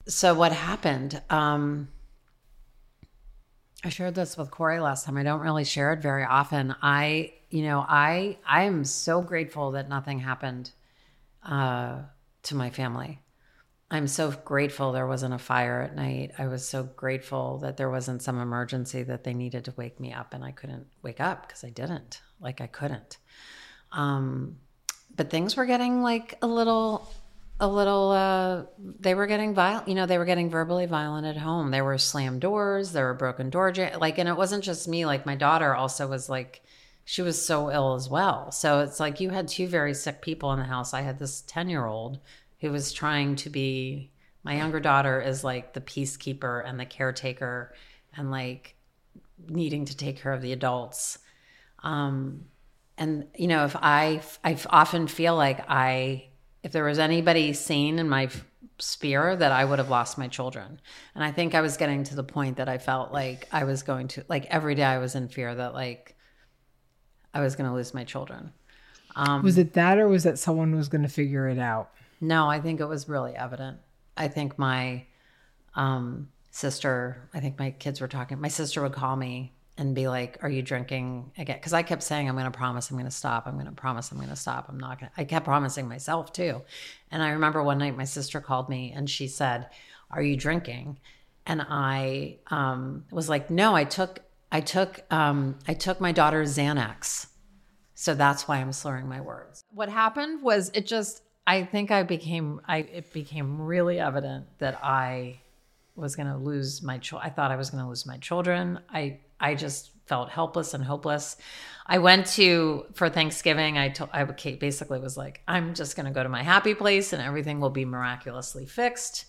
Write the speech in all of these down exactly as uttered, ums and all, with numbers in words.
so what happened? Um, I shared this with Corey last time. I don't really share it very often. I, you know, I, I am so grateful that nothing happened uh, to my family. I'm so grateful there wasn't a fire at night. I was so grateful that there wasn't some emergency that they needed to wake me up and I couldn't wake up because I didn't. Like I couldn't. Um, but things were getting like a little, a little, uh, they were getting violent, you know, they were getting verbally violent at home. There were slammed doors, there were broken door jam- like, and it wasn't just me, like my daughter also was like, she was so ill as well. So it's like you had two very sick people in the house. I had this ten year old who was trying to be, my younger daughter is like the peacekeeper and the caretaker and like needing to take care of the adults. Um, and you know, if I, I often feel like I, if there was anybody sane in my sphere, that I would have lost my children. And I think I was getting to the point that I felt like I was going to, like every day I was in fear that like I was going to lose my children. Um, was it that, or was that someone was going to figure it out? No, I think it was really evident. I think my um, sister, I think my kids were talking, my sister would call me and be like, are you drinking again? Because I kept saying, I'm going to promise I'm going to stop. I'm going to promise I'm going to stop. I'm not going to. I kept promising myself too. And I remember one night my sister called me and she said, are you drinking? And I um, was like, no, I took, I took, um, I took my daughter's Xanax. So that's why I'm slurring my words. What happened was it just, I think I became, I it became really evident that I was going to lose my, ch- I thought I was going to lose my children. I, I just felt helpless and hopeless. I went to, for Thanksgiving, I told, I basically was like, I'm just going to go to my happy place and everything will be miraculously fixed.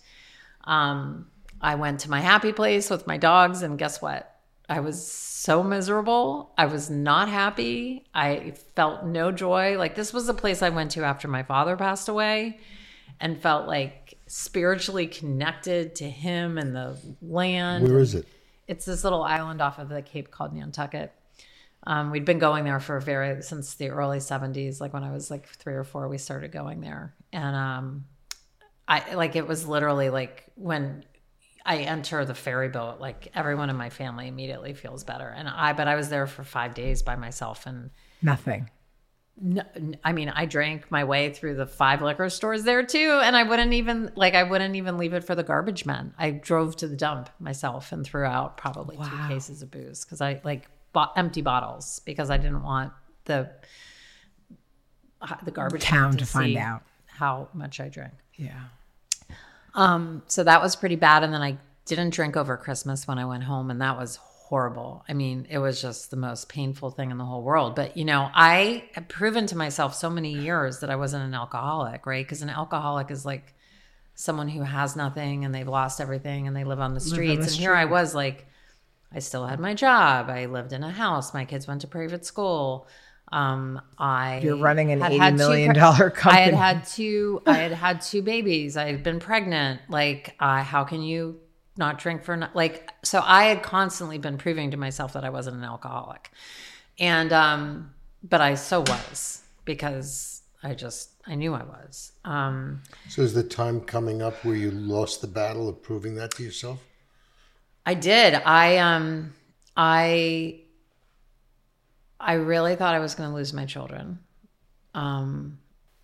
Um, I went to my happy place with my dogs and guess what? I was so miserable. I was not happy. I felt no joy. Like this was the place I went to after my father passed away and felt like spiritually connected to him and the land. Where is it? It's this little island off of the Cape called Nantucket. Um, we'd been going there for very, since the early seventies. Like when I was like three or four, we started going there. And um, I like, it was literally like when I enter the ferry boat, like everyone in my family immediately feels better. And I, but I was there for five days by myself and nothing. No, I mean, I drank my way through the five liquor stores there too. And I wouldn't even like, I wouldn't even leave it for the garbage men. I drove to the dump myself and threw out probably wow. two cases of booze. Cause I like bought empty bottles because I didn't want the, the garbage town to, to find out how much I drank. Yeah. Um, so that was pretty bad. And then I didn't drink over Christmas when I went home and that was horrible. I mean, it was just the most painful thing in the whole world. But, you know, I have proven to myself so many years that I wasn't an alcoholic, right? Because an alcoholic is like someone who has nothing and they've lost everything and they live on the streets. On the and street. Here I was like, I still had my job. I lived in a house. My kids went to private school. Um, I You're running an eighty million dollar company. I had had two, I had had two babies. I had been pregnant. Like, uh, how can you not drink for, not, like, so I had constantly been proving to myself that I wasn't an alcoholic. And, um, but I so was because I just, I knew I was. Um, so is the time coming up where you lost the battle of proving that to yourself? I did. I, um, I, I really thought I was going to lose my children. Um,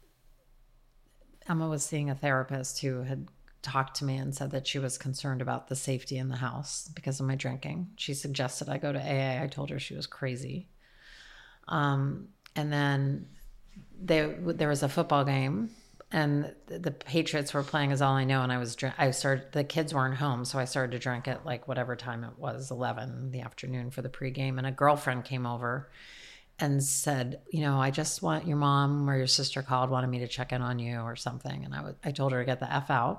Emma was seeing a therapist who had talked to me and said that she was concerned about the safety in the house because of my drinking. She suggested I go to A A. I told her she was crazy. Um, and then they, there was a football game and the Patriots were playing Is All I Know. And I was, I started, the kids weren't home. So I started to drink at like whatever time it was, eleven in the afternoon for the pregame. And a girlfriend came over and said, you know, I just want your mom or your sister called, wanted me to check in on you or something. And I, w- I told her to get the F out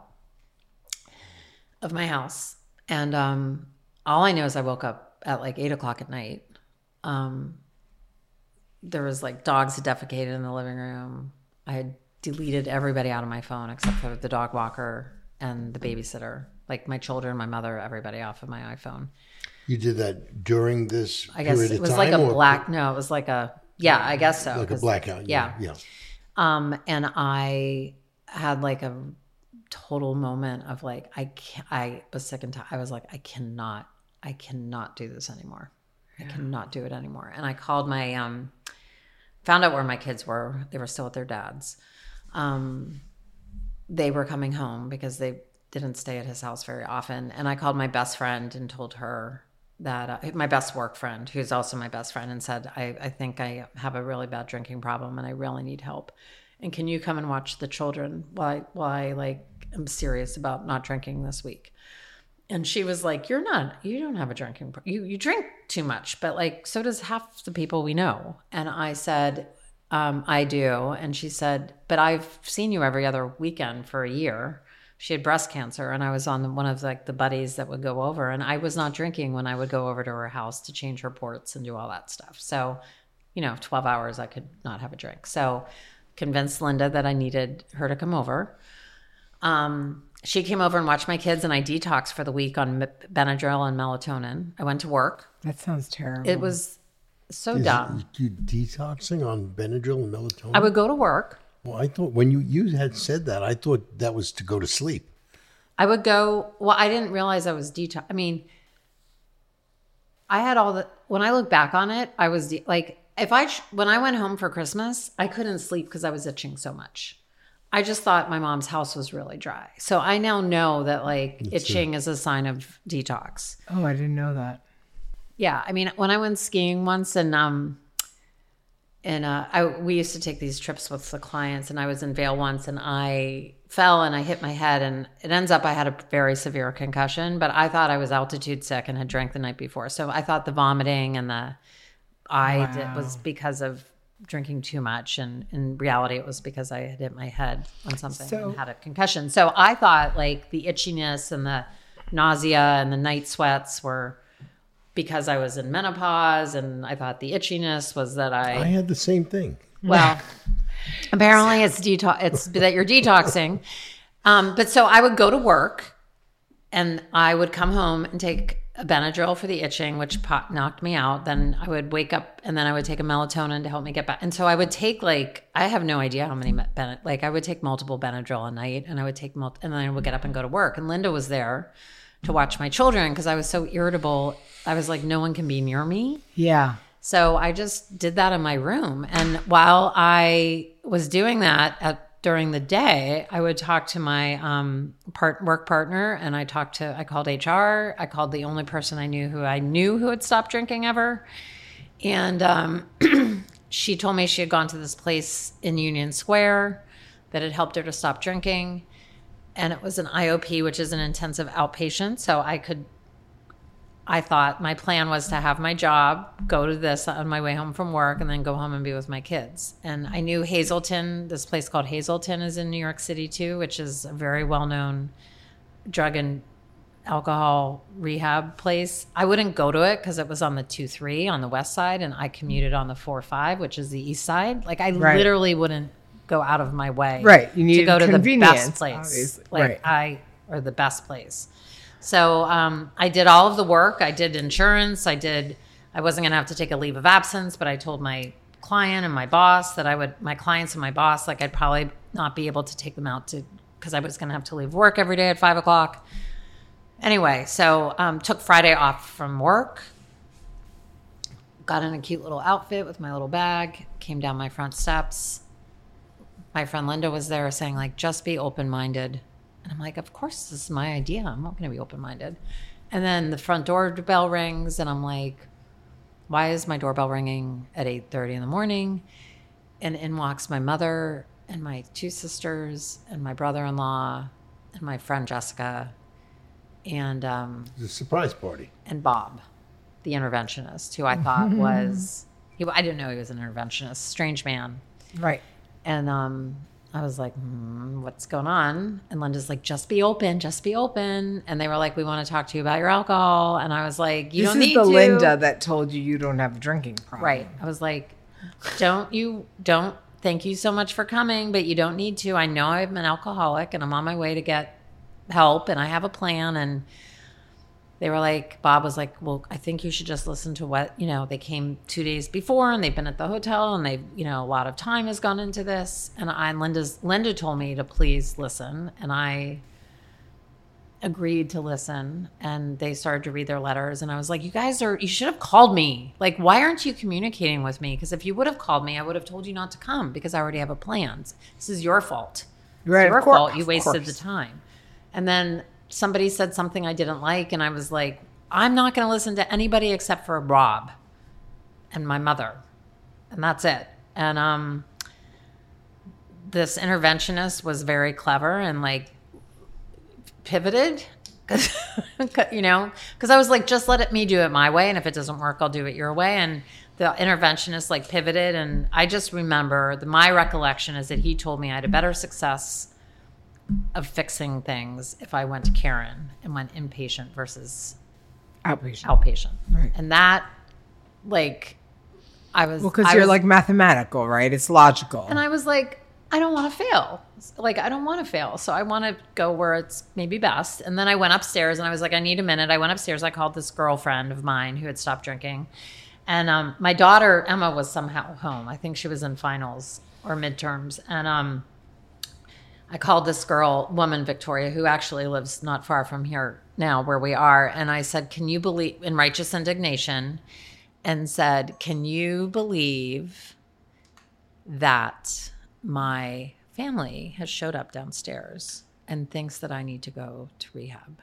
of my house. And um, all I know is I woke up at like eight o'clock at night. Um, there was like dogs had defecated in the living room. I had deleted everybody out of my phone except for the dog walker and the babysitter, like my children, my mother, everybody off of my iPhone. You did that during this I guess period it of was time, like a or black, no, it was like a, yeah, I guess so. Like a blackout. Yeah. Yeah. Um, and I had like a total moment of like, I can't, I was sick and tired. I was like, I cannot, I cannot do this anymore. Yeah. I cannot do it anymore. And I called my, um, found out where my kids were. They were still at their dad's. Um, they were coming home because they didn't stay at his house very often. And I called my best friend and told her that, uh, my best work friend, who's also my best friend, and said, I, I think I have a really bad drinking problem and I really need help. And can you come and watch the children while I, while I like, am serious about not drinking this week? And she was like, you're not, you don't have a drinking, pro- you, you drink too much, but like, so does half the people we know. And I said, um, I do. And she said, but I've seen you every other weekend for a year. She had breast cancer, and I was on one of like the buddies that would go over, and I was not drinking when I would go over to her house to change her ports and do all that stuff. So, you know, twelve hours, I could not have a drink. So convinced Linda that I needed her to come over. Um, she came over and watched my kids, and I detoxed for the week on Benadryl and melatonin. I went to work. That sounds terrible. It was so Is dumb. it, you detoxing on Benadryl and melatonin? I would go to work. Well, I thought when you, you had said that, I thought that was to go to sleep. I would go, well, I didn't realize I was detox. I mean, I had all the, when I look back on it, I was de- like, if I, when I went home for Christmas, I couldn't sleep because I was itching so much. I just thought my mom's house was really dry. So I now know that like That's itching it. is a sign of detox. Oh, I didn't know that. Yeah. I mean, when I went skiing once and, um, And uh, I, we used to take these trips with the clients, and I was in Vail once, and I fell and I hit my head, and it ends up I had a very severe concussion, but I thought I was altitude sick and had drank the night before. So I thought the vomiting and the I wow. did, was because of drinking too much, and in reality it was because I had hit my head on something so, and had a concussion. So I thought like the itchiness and the nausea and the night sweats were because I was in menopause, and I thought the itchiness was that I... I had the same thing. Well, apparently it's detox. It's that you're detoxing. Um, but so I would go to work, and I would come home and take a Benadryl for the itching, which pop, knocked me out. Then I would wake up, and then I would take a melatonin to help me get back. And so I would take like, I have no idea how many, Ben, like I would take multiple Benadryl a night, and I would take, mul- and then I would get up and go to work. And Linda was there to watch my children because I was so irritable. I was like, no one can be near me. Yeah. So I just did that in my room. And while I was doing that at, during the day, I would talk to my um, part, work partner, and I talked to, I called H R. I called the only person I knew who I knew who had stopped drinking ever. And um, she told me she had gone to this place in Union Square that had helped her to stop drinking. And it was an I O P, which is an intensive outpatient. So I could, I thought my plan was to have my job, go to this on my way home from work, and then go home and be with my kids. And I knew Hazelton, this place called Hazelton is in New York City too, which is a very well-known drug and alcohol rehab place. I wouldn't go to it because it was on the two three on the west side, and I commuted on the four five, which is the east side. Like I right. literally wouldn't go out of my way right. you need to go to the best place. Obviously. Like right. I, or the best place. So um, I did all of the work. I did insurance. I did, I wasn't going to have to take a leave of absence, but I told my client and my boss that I would, my clients and my boss, like I'd probably not be able to take them out to, because I was going to have to leave work every day at five o'clock. Anyway, so um, took Friday off from work, got in a cute little outfit with my little bag, came down my front steps. My friend Linda was there saying like, just be open-minded. And I'm like, of course, this is my idea. I'm not going to be open-minded. And then the front doorbell rings, and I'm like, why is my doorbell ringing at eight thirty in the morning? And in walks my mother and my two sisters and my brother-in-law and my friend Jessica and um, the surprise party. And Bob, the interventionist, who I thought was, he, I didn't know he was an interventionist, strange man. Right. And um, I was like, hmm, what's going on? And Linda's like, just be open, just be open. And they were like, we want to talk to you about your alcohol. And I was like, you this don't need to. This is the Linda that told you you don't have a drinking problem. Right. I was like, don't you, don't, thank you so much for coming, but you don't need to. I know I'm an alcoholic and I'm on my way to get help and I have a plan. And they were like, Bob was like, well, I think you should just listen to what, you know, they came two days before and they've been at the hotel and they've, you know, a lot of time has gone into this. And I, and Linda's, Linda told me to please listen. And I agreed to listen, and they started to read their letters. And I was like, you guys are, you should have called me. Like, why aren't you communicating with me? Because if you would have called me, I would have told you not to come because I already have a plan. This is your fault. Right, It's your of course, fault. You of wasted course. the time. And then somebody said something I didn't like, and I was like, I'm not going to listen to anybody except for Rob and my mother. And that's it. And um, this interventionist was very clever and like pivoted, because you know, because I was like, just let it me do it my way, and if it doesn't work, I'll do it your way. And the interventionist like pivoted, and I just remember the, my recollection is that he told me I had a better success of fixing things if I went to Karen and went inpatient versus Outpatient. outpatient. Right. And that, like, I was Well, because I you're was- like mathematical, right? It's logical. and I was like, I don't want to fail. Like, I don't want to fail. So I want to go where it's maybe best. And then I went upstairs and I was like, I need a minute. I went upstairs. I called this girlfriend of mine who had stopped drinking. And um, my daughter, Emma, was somehow home. I think she was in finals or midterms. And um, I called this girl, woman, Victoria, who actually lives not far from here now where we are. And I said, can you believe, in righteous indignation, and said, can you believe that my family has showed up downstairs and thinks that I need to go to rehab?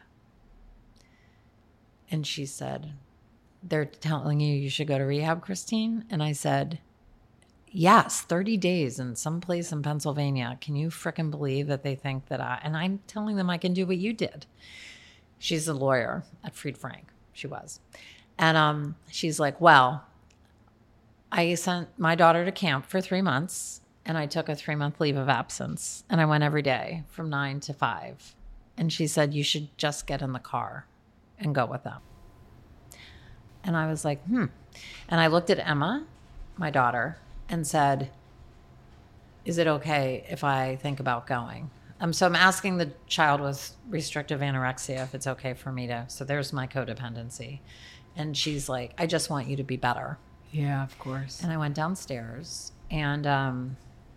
And she said, they're telling you you should go to rehab, Christine? And I said, yes, thirty days in some place in Pennsylvania. Can you frickin' believe that they think that I, and I'm telling them I can do what you did. She's a lawyer at Fried Frank. She was. And um, she's like, well, I sent my daughter to camp for three months and I took a three month leave of absence and I went every day from nine to five. And she said, you should just get in the car and go with them. And I was like, hmm. And I looked at Emma, my daughter, and said, is it okay if I think about going? Um, so I'm asking the child with restrictive anorexia if it's okay for me to, so there's my codependency. And she's like, I just want you to be better. Yeah, of course. And I went downstairs, and um,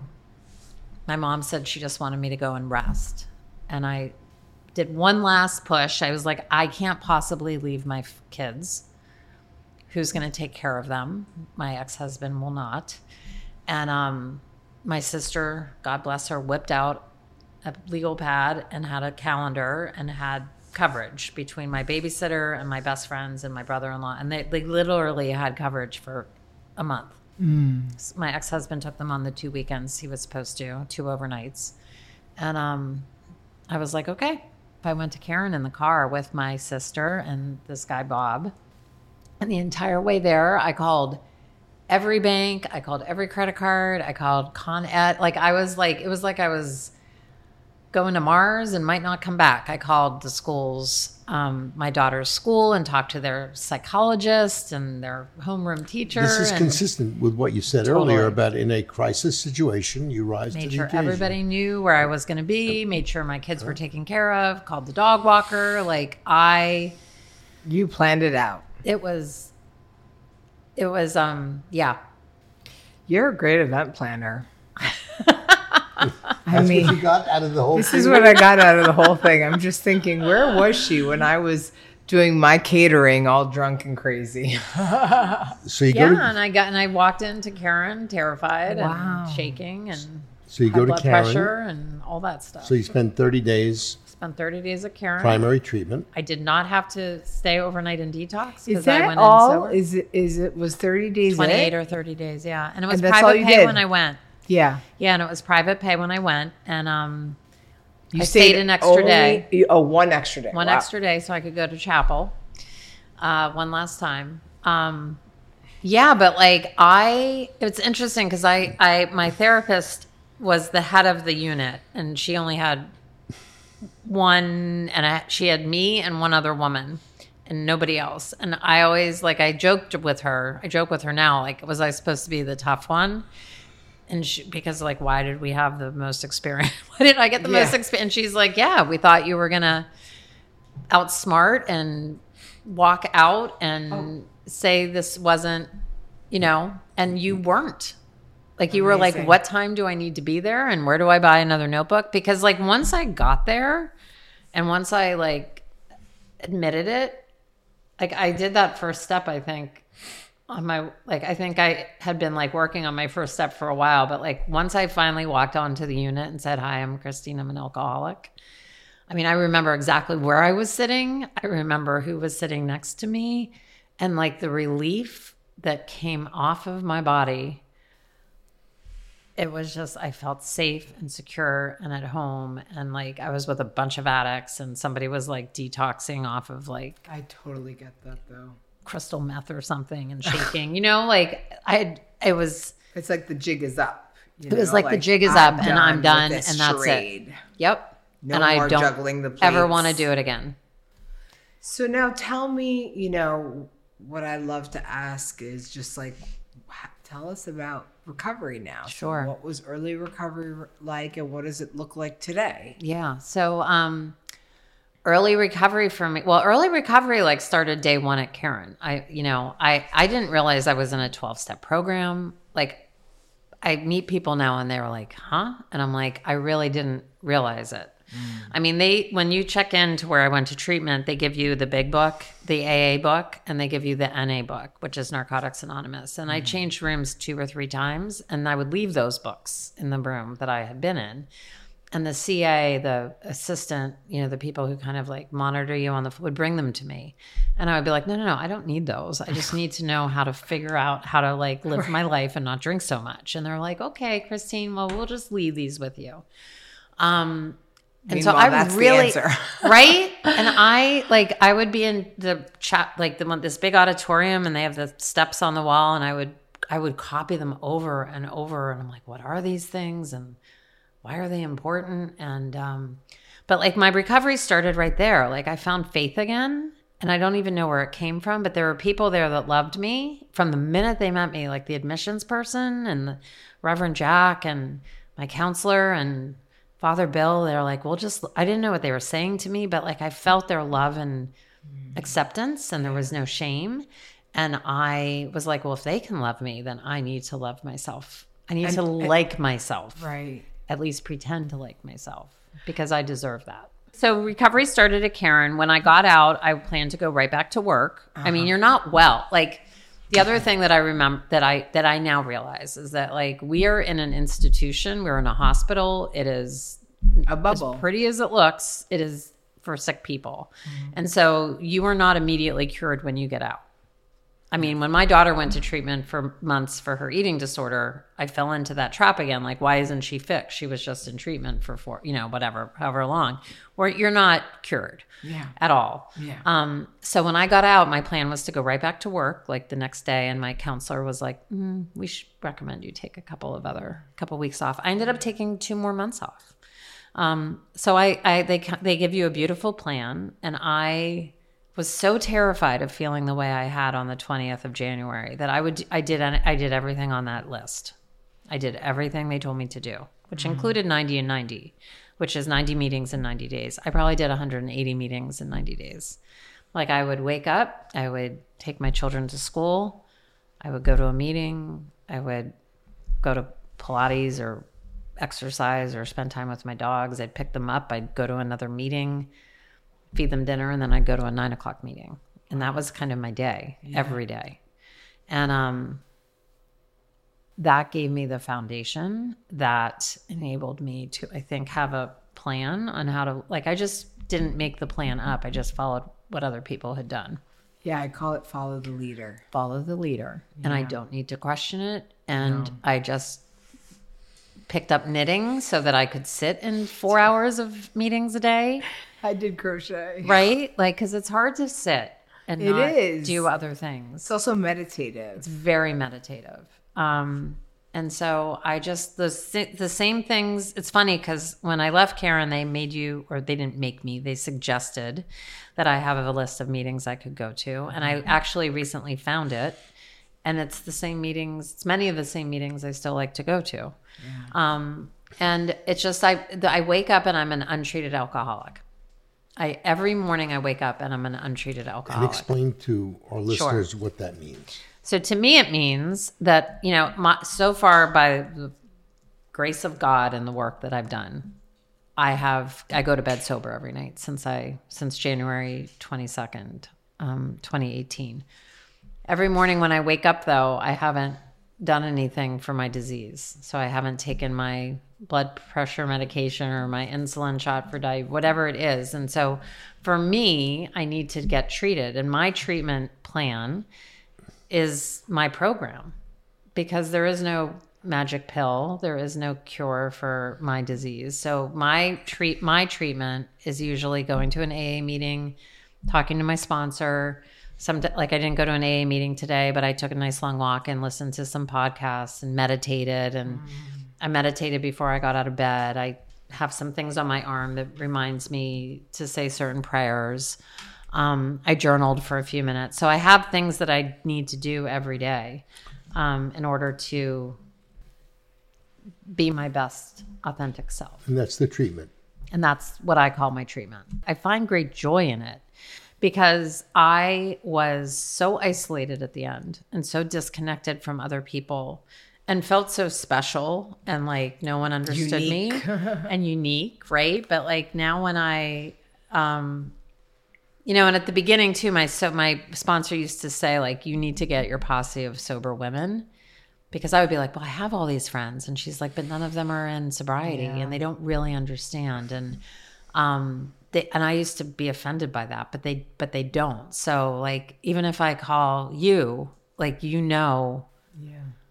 my mom said she just wanted me to go and rest. And I did one last push. I was like, I can't possibly leave my f- kids. Who's going to take care of them? My ex-husband will not. And um, my sister, God bless her, whipped out a legal pad and had a calendar and had coverage between my babysitter and my best friends and my brother-in-law. And they, they literally had coverage for a month. Mm. My ex-husband took them on the two weekends he was supposed to, two overnights. And um, I was like, okay. I went to Karen in the car with my sister and this guy, Bob. And the entire way there, I called every bank. I called every credit card. I called Con Ed. Like, I was like, it was like I was going to Mars and might not come back. I called the schools, um, my daughter's school, and talked to their psychologist and their homeroom teacher. This is and consistent with what you said Totally. earlier about in a crisis situation, you rise to made the sure occasion. everybody knew where I was going to be, made sure my kids were taken care of, called the dog walker. Like, I... You planned it out. It was, it was, um, yeah. You're a great event planner. I That's mean, what you got out of the whole this thing? is what I got out of the whole thing. I'm just thinking, where was she when I was doing my catering all drunk and crazy? So you Yeah, go to and I got, and I walked into Karen terrified Wow. and shaking and so you high go to blood Karen. pressure and all that stuff. So you spend thirty days Spent thirty days at Karen. primary treatment. I did not have to stay overnight in detox Is because I that went all? in sober. Is it? Is it? Was thirty days? twenty-eight it? or thirty days, yeah. And it was And that's all private you pay did? when I went. Yeah. Yeah, and it was private pay when I went. And um, You I stayed an extra day. you- Oh, one extra day. one Wow. extra day so I could go to chapel uh, one last time. Um, yeah, but like I, it's interesting because I, I, my therapist was the head of the unit and she only had one, and I, she had me and one other woman and nobody else. And I always, like, I joked with her, I joke with her now, like, was I supposed to be the tough one? And she, because like, why did we have the most experience? Why did I get the Yeah. most experience? And she's like, yeah, we thought you were going to outsmart and walk out and oh. say this wasn't, you know, and you weren't. Like you Amazing. Were like, what time do I need to be there? And where do I buy another notebook? Because like once I got there and once I like admitted it, like I did that first step, I think on my, like, I think I had been like working on my first step for a while, but like once I finally walked onto the unit and said, hi, I'm Christine, I'm an alcoholic. I mean, I remember exactly where I was sitting. I remember who was sitting next to me and like the relief that came off of my body. It was just, I felt safe and secure and at home. And like, I was with a bunch of addicts and somebody was like detoxing off of like, I totally get that though. Crystal meth or something and shaking, you know, like I had, it was, it's like the jig is up. You know? It was like, like the jig is I'm up and I'm done and that's charade. It. Yep. No and more I don't juggling the plates. Ever want to do it again. So now tell me, you know, what I love to ask is just like, tell us about recovery now. Sure. So what was early recovery like and what does it look like today? Yeah. So um, early recovery for me, well, early recovery like started day one at Karen. I, you know, I, I didn't realize I was in a twelve-step program. Like I meet people now and they're like, huh? And I'm like, I really didn't realize it. Mm. I mean, they, when you check in to where I went to treatment, they give you the big book, the A A book, and they give you the N A book, which is Narcotics Anonymous. And mm. I changed rooms two or three times and I would leave those books in the room that I had been in. And the C A, the assistant, you know, the people who kind of like monitor you on the, would bring them to me. And I would be like, no, no, no, I don't need those. I just need to know how to figure out how to like live my life and not drink so much. And they're like, okay, Christine, well, we'll just leave these with you. Um, And Meanwhile, so I that's really, the answer. right? And I like, I would be in the chat, like the this big auditorium and they have the steps on the wall and I would, I would copy them over and over. And I'm like, what are these things? And why are they important? And, um, but like my recovery started right there. Like I found faith again and I don't even know where it came from, but there were people there that loved me from the minute they met me, like the admissions person and the Reverend Jack and my counselor and Father Bill. They're like, well, just, I didn't know what they were saying to me, but like I felt their love and acceptance and there was no shame. And I was like, well, if they can love me, then I need to love myself. I need and, to like myself. Right. At least pretend to like myself because I deserve that. So recovery started at Karen. When I got out, I planned to go right back to work. Uh-huh. I mean, you're not well. Like the other thing that I remember that I that I now realize is that like we are in an institution, we're in a hospital. It is a bubble. As pretty as it looks, it is for sick people. Mm-hmm. And so you are not immediately cured when you get out. I mean, when my daughter went to treatment for months for her eating disorder, I fell into that trap again. Like, why isn't she fixed? She was just in treatment for four, you know, whatever, however long. Where you're not cured yeah. at all. Yeah. Um, so when I got out, my plan was to go right back to work like the next day. And my counselor was like, mm, we should recommend you take a couple of other, couple of weeks off. I ended up taking two more months off. Um, so I, I, they, they give you a beautiful plan. And I was so terrified of feeling the way I had on the twentieth of January that I would, I did, I did everything on that list. I did everything they told me to do, which mm-hmm. included ninety and ninety, which is ninety meetings in ninety days. I probably did one hundred eighty meetings in ninety days. Like I would wake up, I would take my children to school, I would go to a meeting, I would go to Pilates or exercise or spend time with my dogs. I'd pick them up, I'd go to another meeting, feed them dinner, and then I'd go to a nine o'clock meeting. And that was kind of my day, yeah. every day. And um, that gave me the foundation that enabled me to, I think, have a plan on how to, like, I just didn't make the plan up. I just followed what other people had done. Yeah, I call it follow the leader. Follow the leader. Yeah. And I don't need to question it. And no. I just picked up knitting so that I could sit in four hours of meetings a day. I did crochet. Right? Like, because it's hard to sit and it not is. do other things. It's also meditative. It's very meditative. Um, and so I just, the, the same things, it's funny because when I left Karen, they made you, or they didn't make me, they suggested that I have a list of meetings I could go to. And I actually recently found it. And it's the same meetings, it's many of the same meetings I still like to go to. Yeah. Um, and it's just, I, I wake up and I'm an untreated alcoholic. I every morning I wake up and I'm an untreated And alcoholic. explain to our listeners what that means. So to me, it means that, you know, my, so far by the grace of God and the work that I've done, I have, I go to bed sober every night since I, since January twenty-second, um, twenty eighteen. Every morning when I wake up though, I haven't done anything for my disease. So I haven't taken my blood pressure medication or my insulin shot for diabetes, whatever it is. And so for me, I need to get treated. And my treatment plan is my program, because there is no magic pill. There is no cure for my disease. So my treat, my treatment is usually going to an A A meeting, talking to my sponsor. Some, like I didn't go to an A A meeting today, but I took a nice long walk and listened to some podcasts and meditated. And mm. I meditated before I got out of bed. I have some things on my arm that reminds me to say certain prayers. Um, I journaled for a few minutes. So I have things that I need to do every day um, in order to be my best authentic self. And that's the treatment. And that's what I call my treatment. I find great joy in it because I was so isolated at the end and so disconnected from other people and felt so special and like no one understood Unique. me and unique, right? But like now when I, um, you know, and at the beginning too, my so my sponsor used to say like, you need to get your posse of sober women, because I would be like, well, I have all these friends, and she's like, but none of them are in sobriety Yeah. and they don't really understand. And um, they, and I used to be offended by that, but they but they don't. So like, even if I call you, like, you know, Yeah.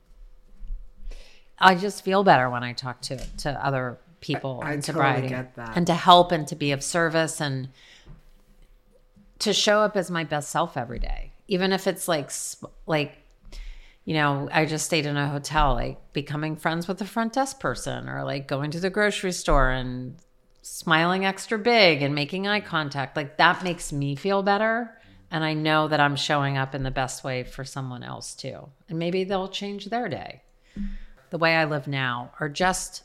I just feel better when I talk to to other people I- I in totally sobriety, get that. and to help and to be of service and to show up as my best self every day, even if it's like sp- like, you know, I just stayed in a hotel, like becoming friends with the front desk person, or like going to the grocery store and smiling extra big and making eye contact. Like that makes me feel better. And I know that I'm showing up in the best way for someone else too. And maybe they'll change their day. The way I live now, or just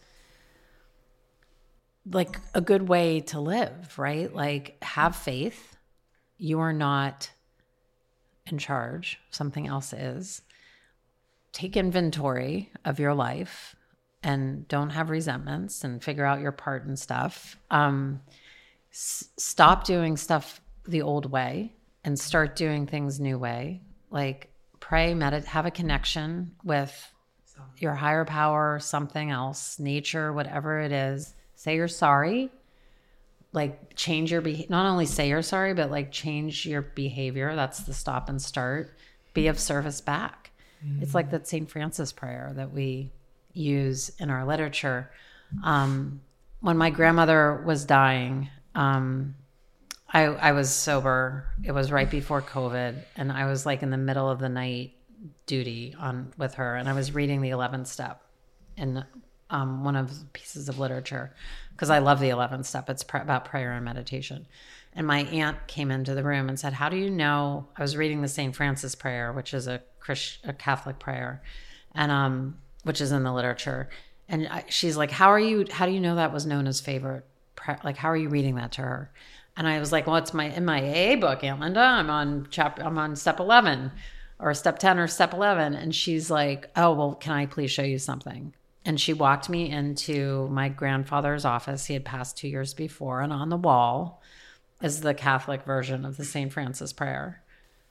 like a good way to live, right? Like have faith. You are not in charge. Something else is. Take inventory of your life and don't have resentments, and figure out your part and stuff. Um, s- stop doing stuff the old way and start doing things new way. Like pray, meditate, have a connection with your higher power, something else, nature, whatever it is. Say you're sorry. Like change your behavior. Not only say you're sorry, but like change your behavior. That's the stop and start. Be of service back. Mm-hmm. It's like that Saint Francis prayer that we use in our literature. Um, when my grandmother was dying, um, I, I was sober. It was right before COVID, and I was like in the middle of the night duty on with her, and I was reading the eleventh step in um, one of the pieces of literature, because I love the eleventh step. It's pr- about prayer and meditation. And my aunt came into the room and said, how do you know? I was reading the Saint Francis prayer, which is a Christ, a Catholic prayer, and um, which is in the literature. And I, she's like, how are you? How do you know that was known as favorite? Pra- like, how are you reading that to her? And I was like, well, it's my in my A A book, Aunt Linda. I'm on chapter. I'm on step eleven, or step ten, or step eleven. And she's like, oh, well, can I please show you something? And she walked me into my grandfather's office. He had passed two years before, and on the wall is the Catholic version of the Saint Francis prayer.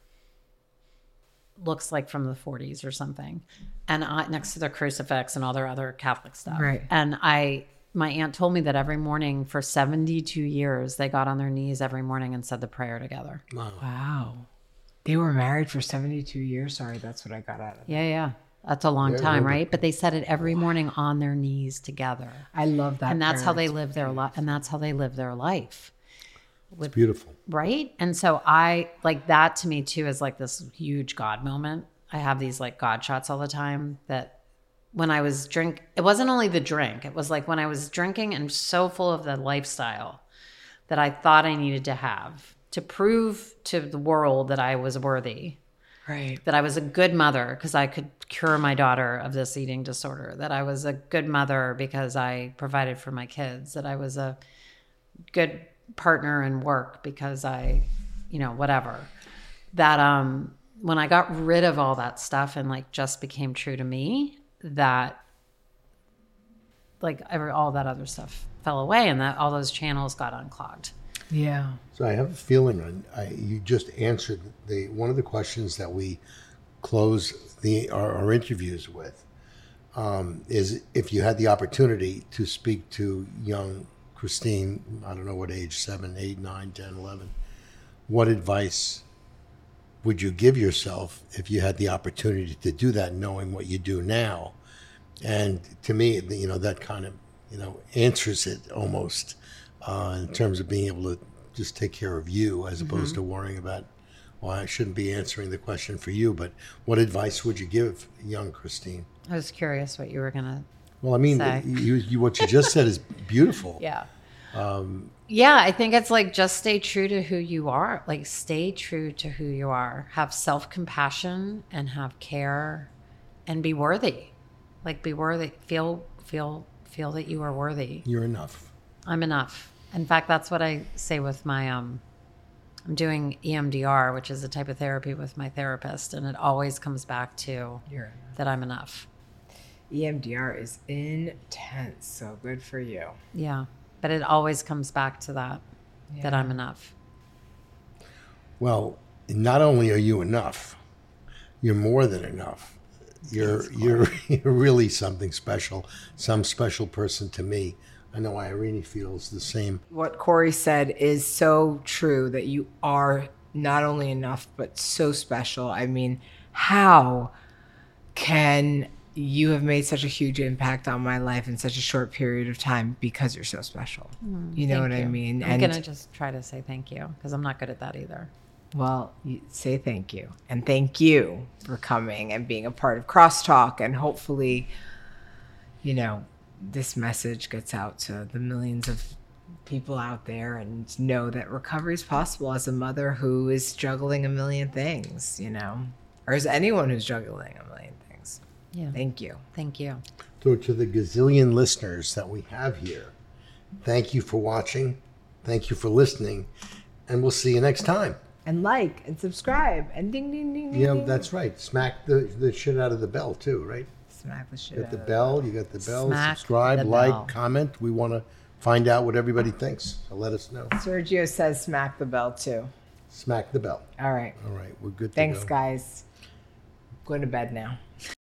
Looks like from the forties or something, and I, next to the crucifix and all their other Catholic stuff. Right. And I, my aunt told me that every morning for seventy-two years, they got on their knees every morning and said the prayer together. Wow. Wow. They were married for seventy-two years. Sorry, that's what I got out of it. Yeah, yeah. That's a long Yeah, time, well, right? But they said it every morning on their knees together. I love that. And that's prayer. how they It's live their life. And that's how they live their life. It's beautiful. Right. And so I like that, to me too, is like this huge God moment. I have these like God shots all the time, that when I was drink, it wasn't only the drink. It was like when I was drinking and so full of the lifestyle that I thought I needed to have to prove to the world that I was worthy. Right. That I was a good mother because I could cure my daughter of this eating disorder. That I was a good mother because I provided for my kids. That I was a good partner in work because I, you know, whatever. That um, when I got rid of all that stuff and like just became true to me, that like every, all that other stuff fell away and that all those channels got unclogged. Yeah. So I have a feeling I, you just answered the one of the questions that we close the our, our interviews with um, is if you had the opportunity to speak to young Christine, I don't know what age, seven, eight, nine, ten, eleven, what advice would you give yourself if you had the opportunity to do that, knowing what you do now? And to me, you know, that kind of, you know, answers it almost uh, in terms of being able to just take care of you as opposed mm-hmm. to worrying about, well, I shouldn't be answering the question for you. But what advice would you give young Christine? I was curious what you were going to Well, I mean, say. You, you, what you just said is beautiful. Yeah. Um, yeah, I think it's like just stay true to who you are. Like stay true to who you are. Have self-compassion and have care and be worthy. Like be worthy. Feel feel feel that you are worthy. You're enough. I'm enough. In fact, that's what I say with my um I'm doing E M D R, which is a type of therapy with my therapist, and it always comes back to You're that I'm enough. E M D R is intense, so good for you. Yeah. But it always comes back to that, yeah. that I'm enough. Well, not only are you enough, you're more than enough. You're you're you're really something special, some special person to me. I know Irene feels the same. What Corey said is so true, that you are not only enough, but so special. I mean, how can you have made such a huge impact on my life in such a short period of time because you're so special? Mm, you know what you. I mean? I'm going to just try to say thank you because I'm not good at that either. Well, you say thank you. And thank you for coming and being a part of Crosstalk. And hopefully, you know, this message gets out to the millions of people out there and know that recovery is possible as a mother who is juggling a million things, you know, or as anyone who's juggling a million things. Yeah. Thank you. Thank you. So to the gazillion listeners that we have here, thank you for watching. Thank you for listening. And we'll see you next time. And like and subscribe and ding, ding, ding, ding. Yeah, ding. that's right. Smack the, the shit out of the bell too, right? Smack the shit you got out the of bell. the You got the bell. Smack subscribe, the like, bell. comment. We want to find out what everybody thinks. So let us know. Sergio says smack the bell too. Smack the bell. All right. All right. We're good to Thanks, go. guys. Going to bed now.